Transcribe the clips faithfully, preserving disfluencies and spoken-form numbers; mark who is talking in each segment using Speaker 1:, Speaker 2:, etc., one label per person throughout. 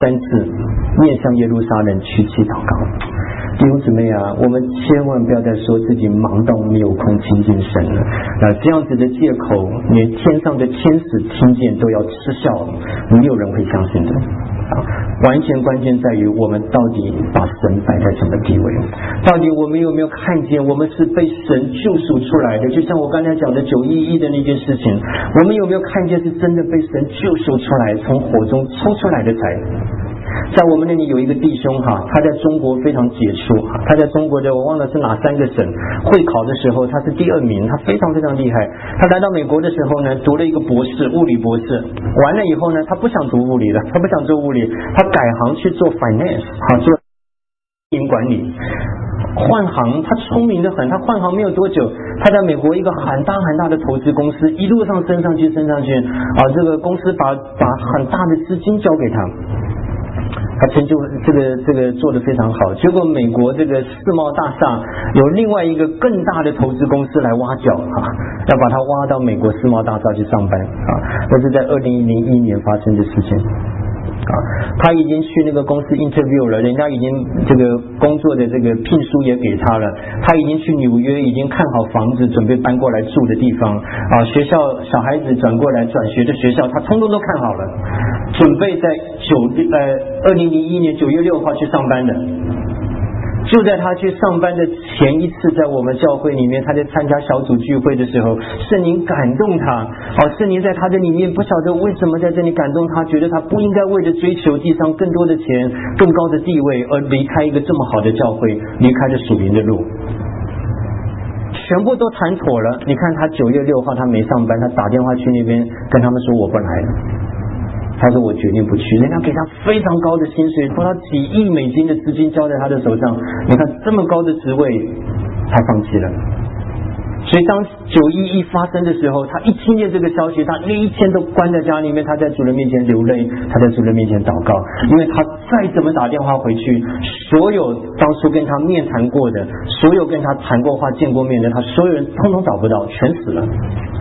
Speaker 1: 三次面向耶路撒冷屈膝祷告。弟兄姊妹啊，我们千万不要再说自己忙到没有空亲近神了。那这样子的借口，连天上的天使听见都要嗤笑，没有人会相信的。啊，完全关键在于我们到底把神摆在什么地位，到底我们有没有看见我们是被神救赎出来的？就像我刚才讲的九一一的那件事情，我们有没有看见是真的被神救赎出来，从火中抽出来的财？在我们那里有一个弟兄哈，他在中国非常杰出哈，他在中国的我忘了是哪三个省会考的时候他是第二名，他非常非常厉害。他来到美国的时候呢，读了一个博士，物理博士，完了以后呢，他不想读物理了，他不想做物理，他改行去做 finance 哈，做经营管理。换行，他聪明的很，他换行没有多久，他在美国一个很大很大的投资公司一路上升上去升上去啊，这个公司把把很大的资金交给他。他成就这个这个做得非常好，结果美国这个世贸大厦有另外一个更大的投资公司来挖角啊，要把他挖到美国世贸大厦去上班啊，那是在二零零一年发生的事情啊。他已经去那个公司 interview 了，人家已经这个工作的这个聘书也给他了，他已经去纽约，已经看好房子准备搬过来住的地方啊，学校小孩子转过来转学的学校他通通都看好了，准备在九呃二零零一年九月六号去上班的。就在他去上班的前一次，在我们教会里面，他在参加小组聚会的时候，圣灵感动他。哦，圣灵在他的里面不晓得为什么在这里感动他，觉得他不应该为了追求地上更多的钱、更高的地位而离开一个这么好的教会，离开了属灵的路。全部都谈妥了，你看他九月六号他没上班，他打电话去那边跟他们说我不来了。他说我决定不去，人家给他非常高的薪水，多少几亿美金的资金交在他的手上，你看这么高的职位他放弃了。所以当九一一发生的时候，他一听见这个消息，他那一天都关在家里面，他在主人面前流泪，他在主人面前祷告，因为他再怎么打电话回去，所有当初跟他面谈过的，所有跟他谈过话见过面的，他所有人通通找不到，全死了。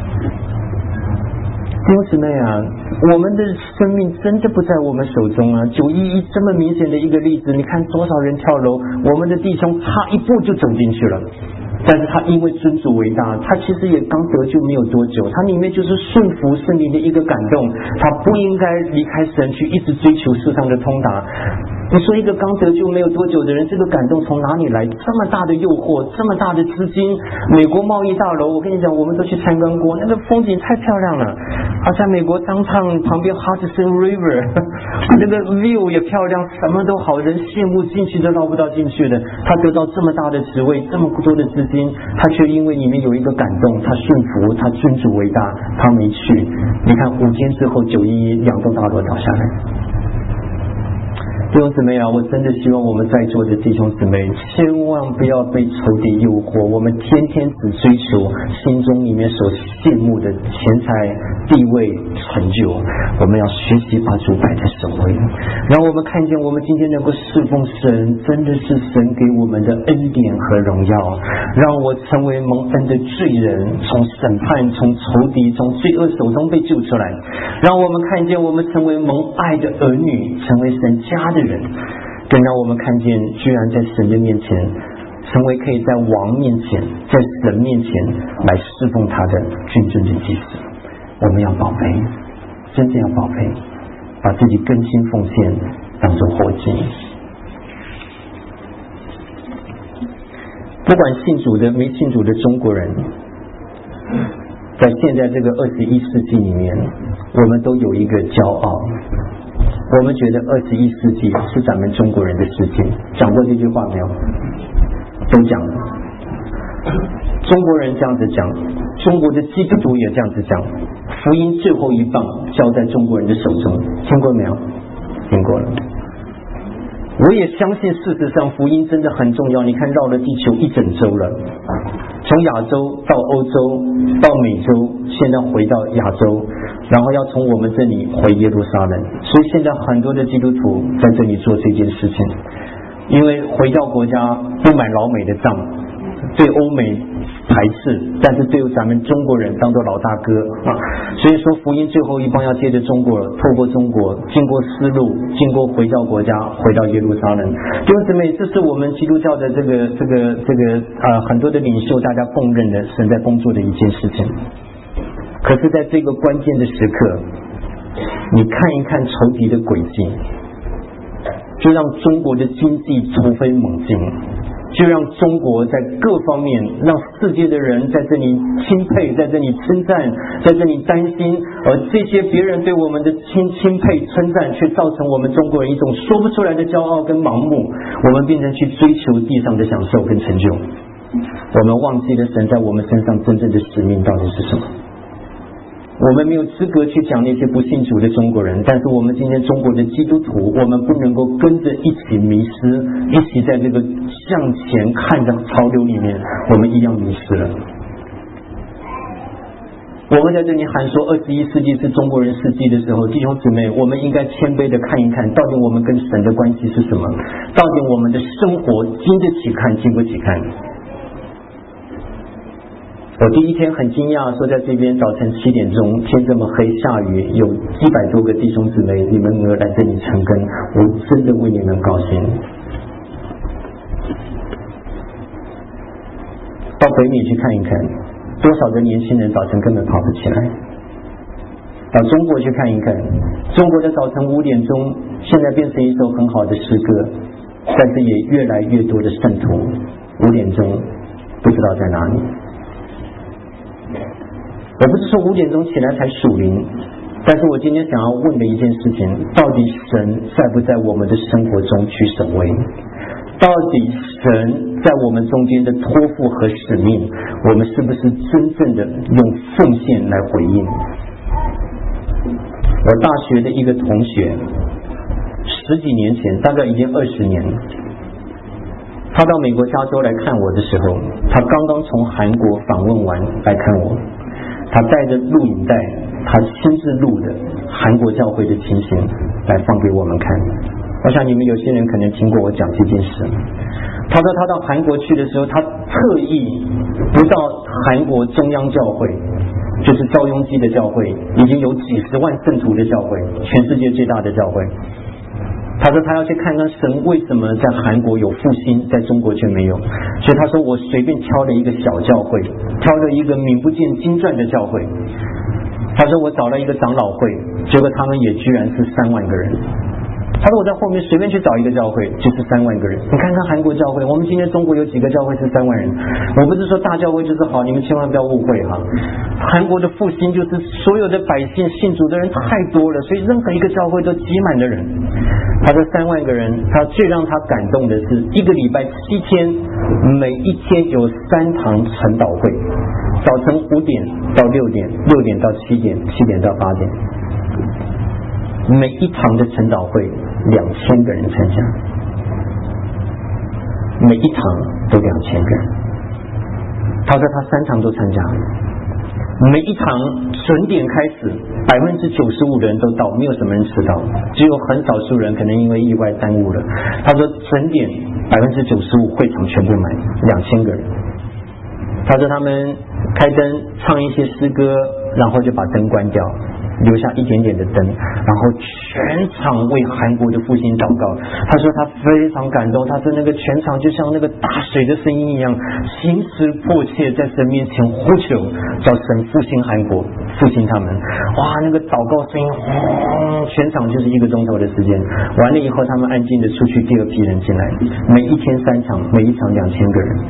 Speaker 1: 弟兄姊妹啊，我们的生命真的不在我们手中啊！九一一这么明显的一个例子，你看多少人跳楼，我们的弟兄差一步就走进去了。但是他因为尊主为大，他其实也刚得救没有多久，他里面就是顺服圣灵的一个感动，他不应该离开神去一直追求世上的通达。你说一个刚得救没有多久的人，这个感动从哪里来？这么大的诱惑，这么大的资金，美国贸易大楼，我跟你讲，我们都去参观过，那个风景太漂亮了。而在美国当趟旁边 Hudson River， 那个 view 也漂亮，什么都好，人羡慕进去都捞不到进去的。他得到这么大的职位，这么多的资金，他却因为里面有一个感动，他顺服，他尊主为大，他没去。你看五天之后，九一一两栋大楼倒下来。弟兄姊妹啊，我真的希望我们在座的弟兄姊妹千万不要被仇敌诱惑，我们天天只追求心中里面所羡慕的钱财、地位、成就，我们要学习把主摆在首位，让我们看见我们今天能够侍奉神，真的是神给我们的恩典和荣耀，让我成为蒙恩的罪人，从审判、从仇敌、从罪恶手中被救出来，让我们看见我们成为蒙爱的儿女，成为神家的人，更让我们看见居然在神的面前成为可以在王面前在神面前来侍奉他的君尊的祭司。我们要宝贝，真正要宝贝，把自己更新奉献当作活祭。不管信主的没信主的中国人，在现在这个二十一世纪里面，我们都有一个骄傲，我们觉得二十一世纪是咱们中国人的事情。讲过这句话没有？都讲了。中国人这样子讲，中国的基督徒也这样子讲，福音最后一棒交在中国人的手中，听过没有？听过了。我也相信事实上福音真的很重要，你看绕了地球一整周了，从亚洲到欧洲到美洲，现在回到亚洲，然后要从我们这里回耶路撒冷，所以现在很多的基督徒在这里做这件事情，因为回到国家不买老美的账，对欧美排斥，但是对咱们中国人当做老大哥啊。所以说福音最后一棒要接着中国，透过中国，经过丝路，经过回教国家，回到耶路撒冷。弟兄姊妹，这是我们基督教的这个这个这个呃很多的领袖大家公认的神在工作的一件事情。可是在这个关键的时刻，你看一看仇敌的诡计，就让中国的经济突飞猛进，就让中国在各方面，让世界的人在这里钦佩，在这里称赞，在这里担心，而这些别人对我们的钦钦佩称赞，却造成我们中国人一种说不出来的骄傲跟盲目，我们变成去追求地上的享受跟成就，我们忘记了神在我们身上真正的使命到底是什么。我们没有资格去讲那些不信主的中国人，但是我们今天中国的基督徒，我们不能够跟着一起迷失，一起在这个向前看的潮流里面，我们一样迷失了。我们在这里喊说二十一世纪是中国人世纪的时候，弟兄姊妹，我们应该谦卑的看一看，到底我们跟神的关系是什么，到底我们的生活经得起看经不起看。我第一天很惊讶，说在这边早晨七点钟，天这么黑，下雨，有一百多个弟兄姊妹，你们能够来这里成根，我真的为你们高兴。到北美去看一看，多少个年轻人早晨根本跑不起来。到中国去看一看，中国的早晨五点钟，现在变成一首很好的诗歌，但是也越来越多的圣徒五点钟不知道在哪里。我不是说五点钟起来才属灵，但是我今天想要问的一件事情，到底神在不在我们的生活中去守卫？到底神在我们中间的托付和使命，我们是不是真正的用奉献来回应？我大学的一个同学，十几年前，大概已经二十年了，他到美国加州来看我的时候，他刚刚从韩国访问完来看我，他带着录影带，他亲自录的韩国教会的情形来放给我们看。我想你们有些人可能听过我讲这件事。他说他到韩国去的时候，他特意不到韩国中央教会，就是赵雍基的教会，已经有几十万圣徒的教会，全世界最大的教会。他说他要去看看神为什么在韩国有复兴，在中国却没有。所以他说我随便挑了一个小教会，挑了一个名不见经传的教会。他说我找了一个长老会，结果他们也居然是三万个人。他说我在后面随便去找一个教会，就是三万个人。你看看韩国教会，我们今天中国有几个教会是三万人？我不是说大教会就是好，你们千万不要误会哈。韩国的复兴就是所有的百姓信主的人太多了，所以任何一个教会都挤满了人。他说三万个人，他最让他感动的是一个礼拜七天，每一天有三堂晨祷会，早晨五点到六点，六点到七点，七点到八点。每一堂的晨祷会两千个人参加，每一堂都两千个人。他说他三堂都参加，每一堂准点开始，百分之九十五的人都到，没有什么人迟到，只有很少数人可能因为意外耽误了。他说准点百分之九十五，会场全部满，两千个人。他说他们开灯唱一些诗歌，然后就把灯关掉，留下一点点的灯，然后全场为韩国的复兴祷告。他说他非常感动，他说那个全场就像那个大水的声音一样，心思迫切在神面前呼求，叫神复兴韩国，复兴他们。哇，那个祷告声音，轰，全场就是一个钟头的时间。完了以后，他们安静的出去，第二批人进来，每一天三场，每一场两千个人。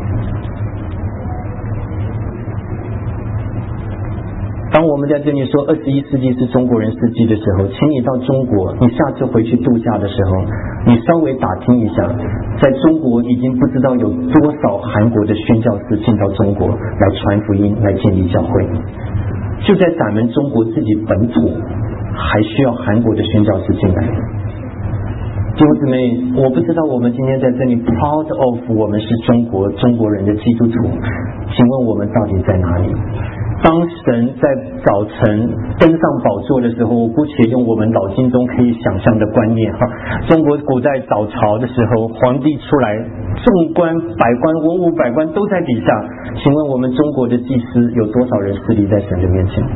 Speaker 1: 当我们在这里说二十一世纪是中国人世纪的时候，请你到中国，你下次回去度假的时候，你稍微打听一下，在中国已经不知道有多少韩国的宣教士进到中国来传福音，来建立教会。就在咱们中国自己本土，还需要韩国的宣教士进来。弟兄姊妹，我不知道我们今天在这里 proud of 我们是中国中国人的基督徒，请问我们到底在哪里？当神在早晨登上宝座的时候，我姑且用我们脑筋中可以想象的观念哈，中国古代早朝的时候，皇帝出来众官百官文武百官都在底下，请问我们中国的祭司有多少人势力在神的面前？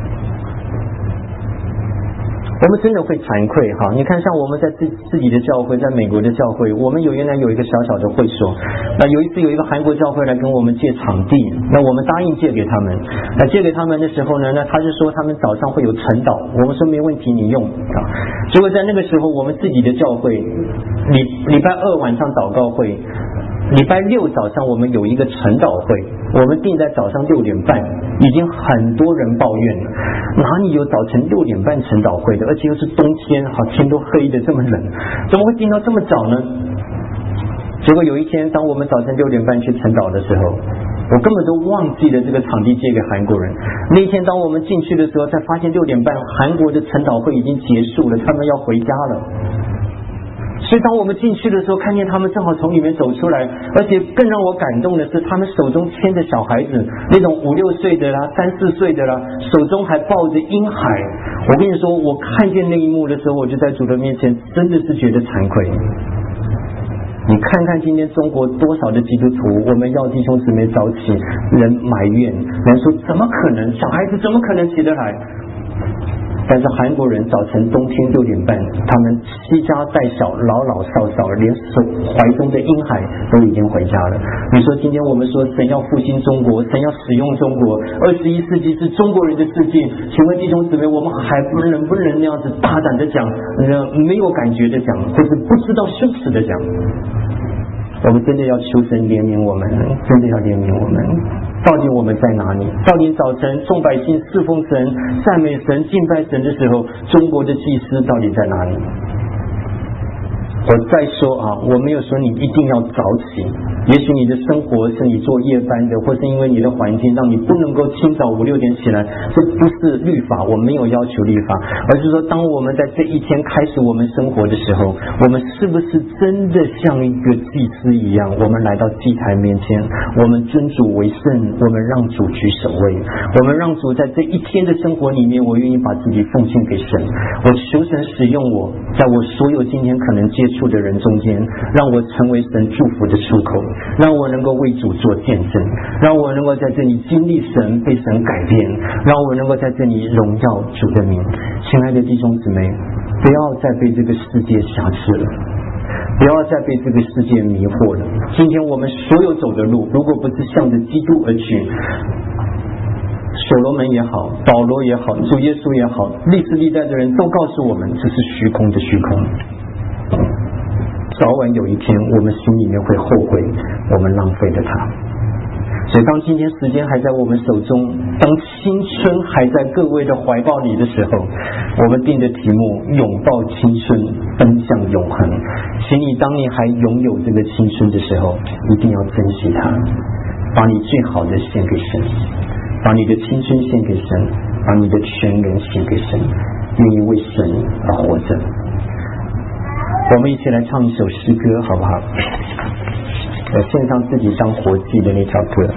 Speaker 1: 我们真的会惭愧哈！你看，像我们在自自己的教会，在美国的教会，我们有原来有一个小小的会所。那有一次有一个韩国教会来跟我们借场地，那我们答应借给他们。那借给他们的时候呢，那他就说他们早上会有晨祷，我们说没问题，你用啊。结果在那个时候，我们自己的教会礼礼拜二晚上祷告会。礼拜六早上我们有一个晨祷会，我们定在早上六点半，已经很多人抱怨了，哪里有早晨六点半晨祷会的，而且又是冬天，好天都黑的这么冷，怎么会定到这么早呢？结果有一天，当我们早晨六点半去晨祷的时候，我根本都忘记了这个场地借给韩国人。那一天当我们进去的时候，才发现六点半韩国的晨祷会已经结束了，他们要回家了。所以当我们进去的时候，看见他们正好从里面走出来，而且更让我感动的是，他们手中牵着小孩子，那种五六岁的啦、三四岁的啦，手中还抱着婴孩。我跟你说，我看见那一幕的时候，我就在主的面前，真的是觉得惭愧。你看看今天中国多少的基督徒，我们要弟兄姊妹早起，人埋怨，人说怎么可能，小孩子怎么可能起得来？但是韩国人早晨冬天六点半，他们惜家带小，老老少少，连手怀中的婴孩都已经回家了。你说今天我们说神要复兴中国，神要使用中国，二十一世纪是中国人的世界，请问弟兄姊妹，我们还不能不能那样子大胆的讲，没有感觉的讲，或是不知道羞耻的讲？我们真的要求神怜悯我们，真的要怜悯我们。到底我们在哪里？到底早晨众百姓侍奉神、赞美神、敬拜神的时候，中国的祭司到底在哪里？我再说啊，我没有说你一定要早起，也许你的生活是你做夜班的，或是因为你的环境让你不能够清早五六点起来，这不是律法，我没有要求律法，而是说当我们在这一天开始我们生活的时候，我们是不是真的像一个祭司一样，我们来到祭台面前，我们尊主为圣，我们让主居首位，我们让主在这一天的生活里面，我愿意把自己奉献给神，我求神使用我，在我所有今天可能接触的人中间，让我成为神祝福的出口，让我能够为主做见证，让我能够在这里经历神，被神改变，让我能够在这里荣耀主的名。亲爱的弟兄姊妹，不要再被这个世界瑕疵了，不要再被这个世界迷惑了。今天我们所有走的路，如果不是向着基督而去，所罗门也好，保罗也好，主耶稣也好，历史历代的人都告诉我们，这是虚空的虚空。早晚有一天，我们心里面会后悔，我们浪费了它。所以当今天时间还在我们手中，当青春还在各位的怀抱里的时候，我们定的题目拥抱青春，奔向永恒。请你当你还拥有这个青春的时候，一定要珍惜它，把你最好的献给神，把你的青春献给神，把你的全人献给神，愿意为神而活着。我们一起来唱一首诗歌好不好？我献上自己当活祭的那条歌。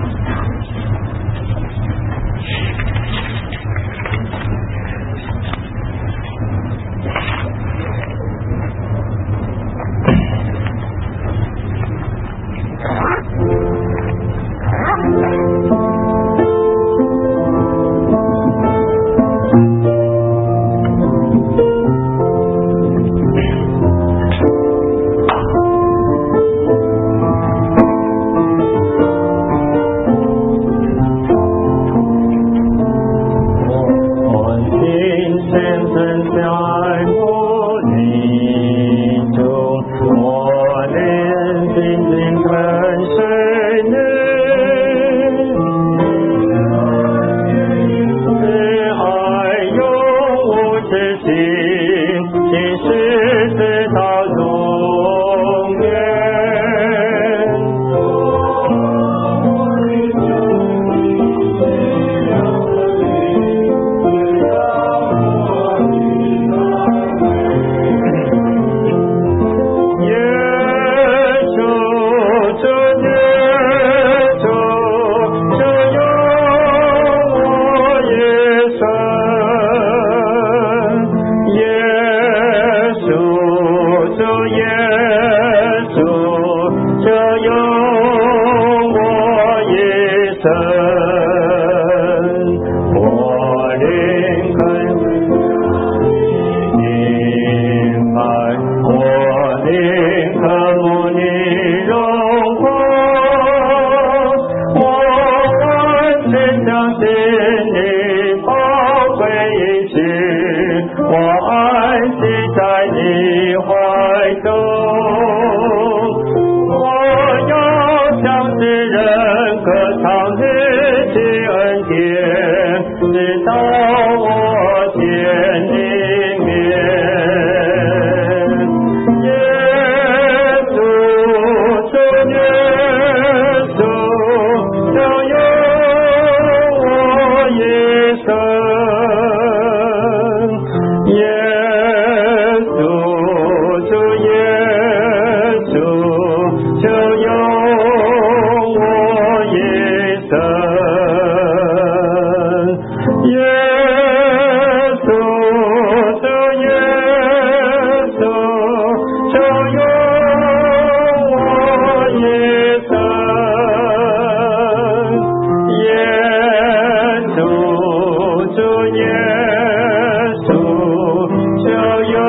Speaker 2: 就用我一生，耶稣，主耶稣，就用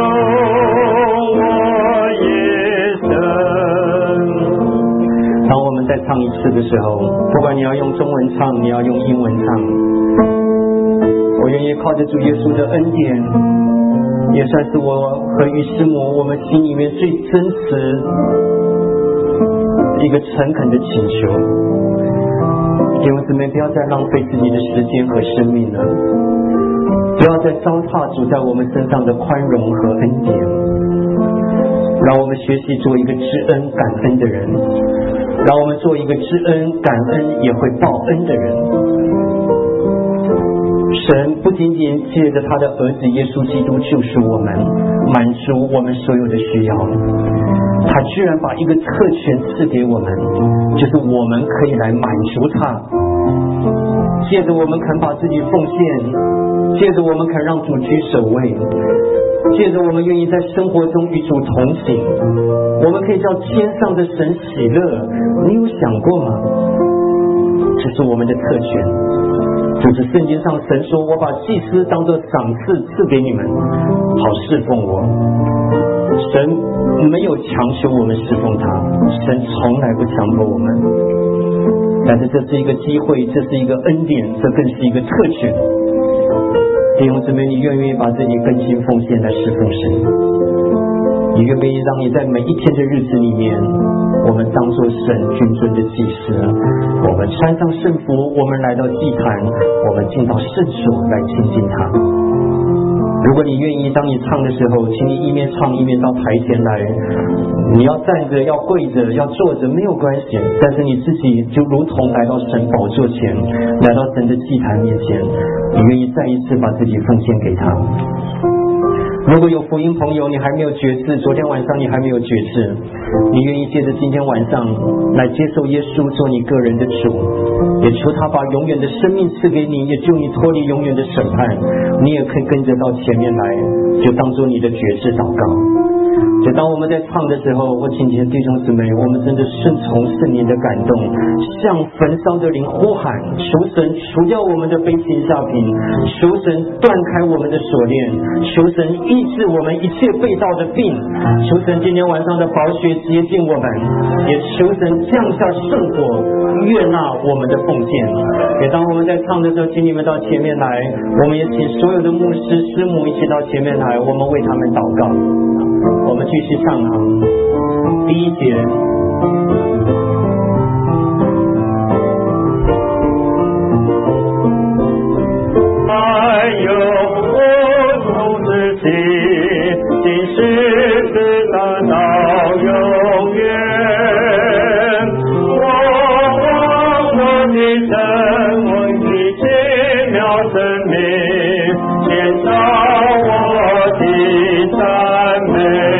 Speaker 2: 我一生。
Speaker 1: 当我们再唱一次的时候，不管你要用中文唱，你要用英文唱，我愿意靠着主耶稣的恩典，也算是我和于师母我们心里面最真实一个诚恳的请求。弟兄姊妹，不要再浪费自己的时间和生命了，不要再糟蹋主在我们身上的宽容和恩典，让我们学习做一个知恩感恩的人，让我们做一个知恩感恩也会报恩的人。神不仅仅借着他的儿子耶稣基督救赎我们，满足我们所有的需要，他居然把一个特权赐给我们，就是我们可以来满足他。借着我们肯把自己奉献，借着我们肯让主居首位，借着我们愿意在生活中与主同行，我们可以叫天上的神喜乐。你有想过吗？这是我们的特权。就是圣经上神说，我把祭司当作赏赐赐给你们，好侍奉我。神没有强求我们侍奉他，神从来不强迫我们，但是这是一个机会，这是一个恩典，这更是一个特权。弟兄姊妹，你愿不愿意把自己更新奉献来侍奉神？你愿不愿意让你在每一天的日子里面，我们当作神君尊的祭司，我们穿上圣服，我们来到祭坛，我们进到圣所来亲近他。如果你愿意，当你唱的时候，请你一面唱一面到台前来，你要站着要跪着要坐着没有关系，但是你自己就如同来到神宝座前，来到神的祭坛面前，你愿意再一次把自己奉献给他。如果有福音朋友你还没有决志，昨天晚上你还没有决志，你愿意借着今天晚上来接受耶稣做你个人的主，也求他把永远的生命赐给你，也救你脱离永远的审判，你也可以跟着到前面来，就当作你的决志祷告。就当我们在唱的时候，我请请弟兄姊妹，我们真的顺从圣灵的感动，向焚烧的灵呼喊，求神除掉我们的悲情下品，求神断开我们的锁链，求神医治我们一切被盗的病，求神今天晚上的宝血洁净我们，也求神降下圣火，悦纳我们的奉献。也当我们在唱的时候，请你们到前面来，我们也请所有的牧师师母一起到前面来，我们为他们祷告。我们继续唱啊，第一节。
Speaker 2: 还有我从自己，今世直到永远。我望我的神，我的奇妙生命，献上我的赞美。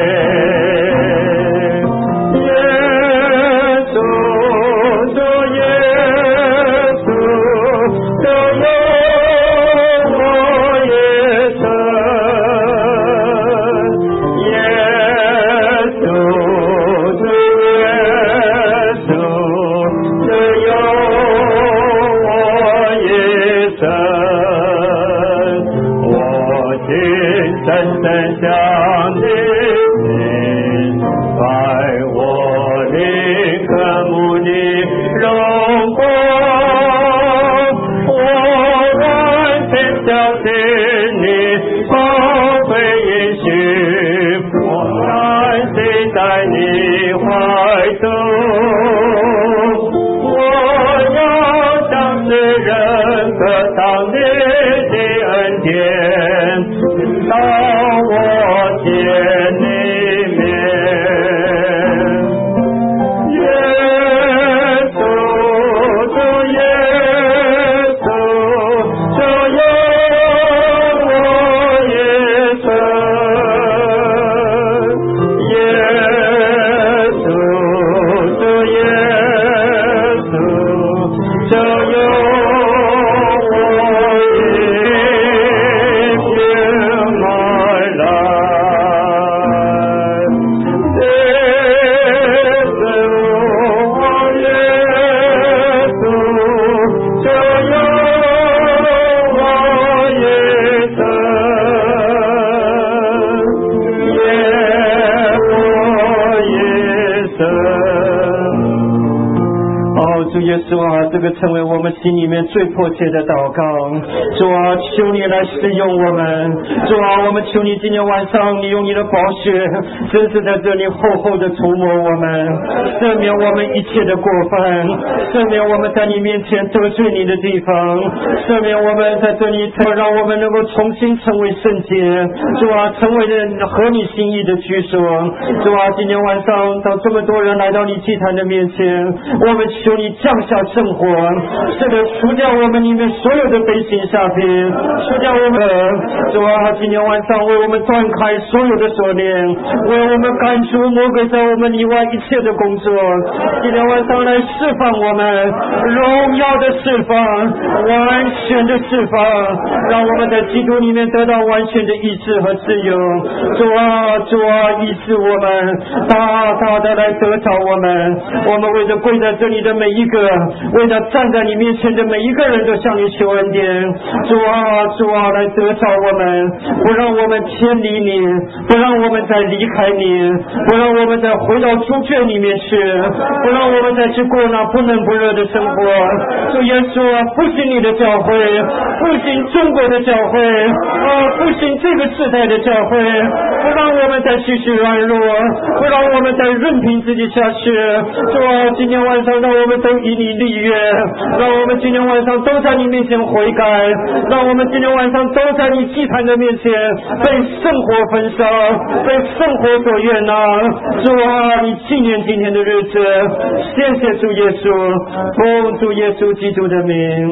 Speaker 1: 主耶稣啊，这个成为我们心里面最迫切的祷告。主啊，求你来使用我们。主啊，我们求你今天晚上你用你的宝血真是在这里厚厚的涂抹我们，赦免我们一切的过犯，赦免我们在你面前得罪你的地方，赦免我们在这里让我们能够重新成为圣洁。主啊，成为人合你心意的居所。主啊，今天晚上当这么多人来到你祭坛的面前，我们求你降下圣火，是的，除掉我们里面所有的悲心下品，除掉我们。主啊，今天晚上为我们断开所有的锁链，为我们赶出魔鬼在我们以外一切的工作。今天晚上来释放我们，荣耀的释放，完全的释放，让我们在基督里面得到完全的医治和自由。主啊，主啊，医治我们，大大的来得着我们。我们为着跪在这里的每一个，为着站在你面前的每一个人都向你求恩典。主啊，主啊，来得着我们，不让我们偏离你，不让我们再离开你，不让我们再回到猪圈里面去，不让我们再去过那不冷不热的生活。主耶稣啊，复兴你的教会，复兴中国的教会啊，复兴这个时代的教会，不让我们再继续软弱，不让我们再任凭自己下去。主啊，今天晚上让我们都以你立约，让我们今天晚上都在你面前悔改，让我们今天晚上都在你祭坛的面前被圣火焚烧，被圣火所悦纳。主啊，你纪念今天的日子，谢谢主耶稣，奉主耶稣基督的名。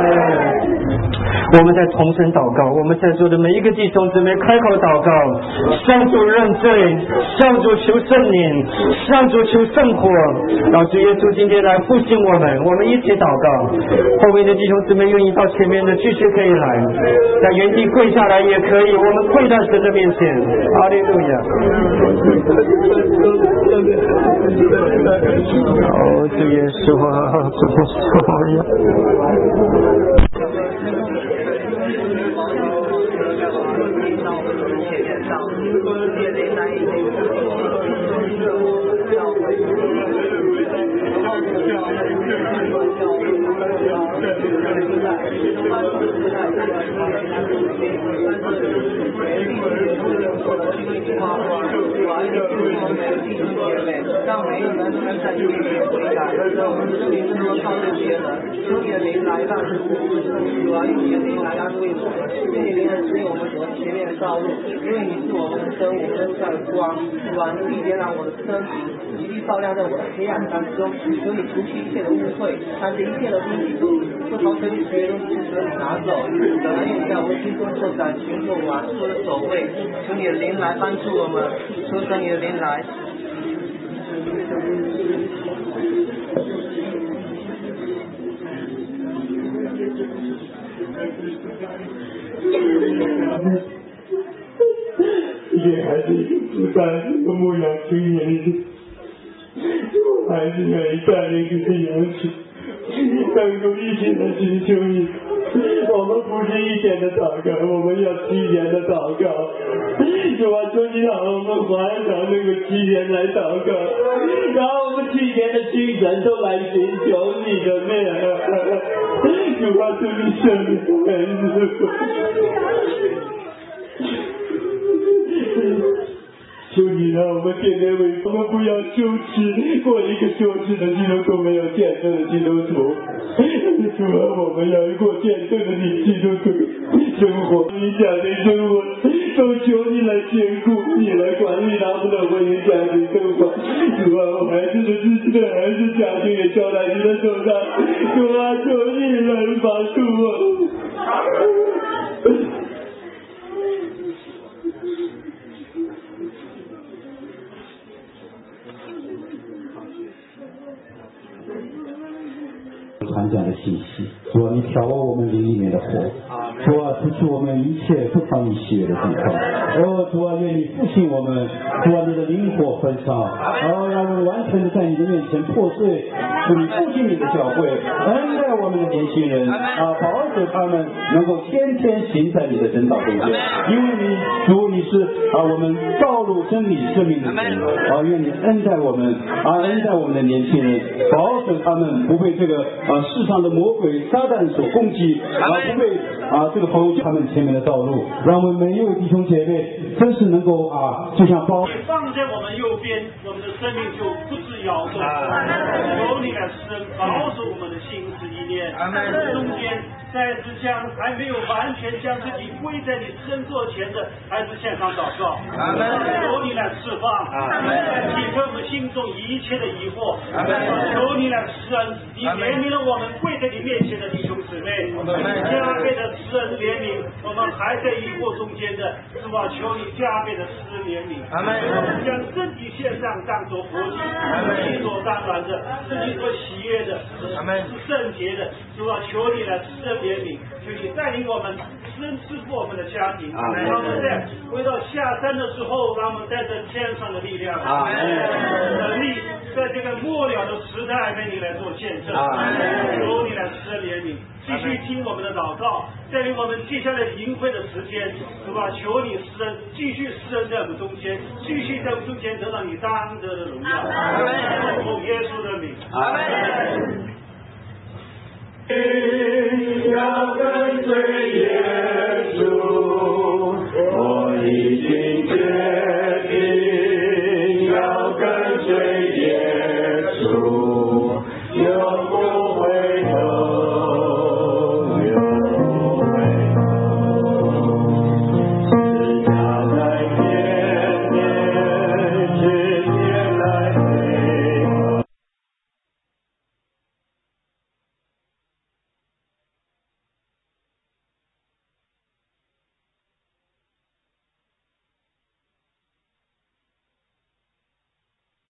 Speaker 1: 我们在同声祷告，我们在座的每一个弟兄姊妹开口祷告，向主认罪，向主求圣灵，向主求圣火，让主耶稣今天来复兴我们。我们一起祷告，后面的弟兄姊妹愿意到前面的继续可以来，在原地跪下来也可以，我们跪在神的面前。哈利路亚。哦，主耶稣啊，主耶稣啊。
Speaker 3: 让每一个人都能在你面前悔改，让我们的灵能够靠着别人，用你的灵来让主啊，用你的灵来安慰我们，用你的灵来指引我们走前面的道路，因为你是我们的灯，我们的在光，主啊，你必点燃我的生命，极力照亮在我的黑暗当中，求你除去一切的污秽，凡是一切的东西都不逃生一些东西求你拿走，本来用在我心中做展巡做完做的守卫，求你的灵来帮助我们，求着你的灵来。
Speaker 2: 也还是主在这个牧羊青年里，还是愿意带领这些羊群，能够一起来寻求你。我们不是一点的祷告，我们要七年的祷告。主啊，求你让我们还上那个七年来祷告，让我们七年的精神都来寻求你的面。主啊，求你圣灵恩赐。求你让我们天天为我们不要羞耻，过一个羞耻的基督徒，没有见证的基督徒。主啊，我们要过见证的你基督徒生活，你家庭生活都求你来兼顾，你来管理他们的婚姻家庭生活。主啊，我孩子的自己的孩子家庭也交在你的手上。主啊，求你来帮助我。
Speaker 4: 传讲的信息，主啊，你挑拨我们灵里面的火，主啊，除去我们一切不讨你喜悦的地方。哦，主啊，愿你复兴我们，主啊，你的灵火焚烧，哦，让我们完全的在你的面前破碎， 主你复兴你的教会，恩待我们的年轻人啊，保守他们能够天天行在你的真道中间，因为你主你是啊我们道路真理生命的神啊，愿你恩待我们啊，恩待我们的年轻人，保守他们不被这个啊世上的魔鬼撒旦所攻击啊，不被啊这个否他们前面的道路，让我们每一位弟兄姐妹真是能够啊，就像包
Speaker 5: 放在我们右边，我们的生命就不致摇动。求你来施恩，保守我们的心思意念。中间再次将还没有完全将自己归在你身座前的，还是献上祷告。求你来释放，解开我们心中一切的疑惑。求你来施恩，你怜悯了我们跪在你面前的弟兄姊妹，加倍的施恩怜悯我们还在疑惑中间的，是吧？求你加倍的施恩怜悯。将身体献上当作活祭，理所当然的，是你所喜悦的，是圣洁的，是吧？求你来施恩怜悯，求你带领我们深赐福我们的家庭，让我们在回到下山的时候，让我们带着天上的力量，能力在这个末了的时代为你来做见证。求你来施恩怜悯，继续听我们的祷告，带领我们接下来淫会的时间，是吧？求你施恩，继续施恩在我们中间，继续在我们中间得到你当得的荣耀。奉耶稣的名。阿门。
Speaker 2: 要跟随耶稣，我已经决定要跟随